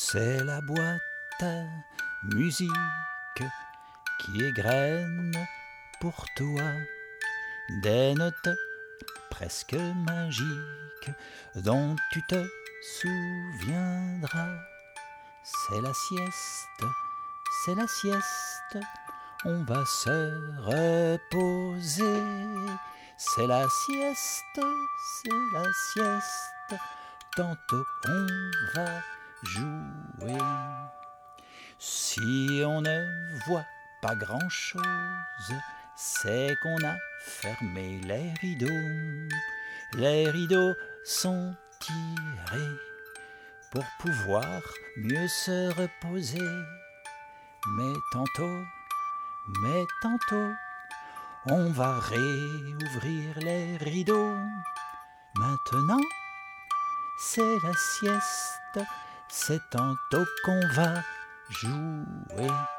C'est la boîte à musique qui égrène pour toi des notes presque magiques dont tu te souviendras. C'est la sieste, c'est la sieste, on va se reposer. C'est la sieste, c'est la sieste, tantôt on va jouer. Si on ne voit pas grand-chose, c'est qu'on a fermé les rideaux. Les rideaux sont tirés pour pouvoir mieux se reposer. Mais tantôt, on va réouvrir les rideaux. Maintenant, c'est la sieste, c'est tantôt qu'on va jouer.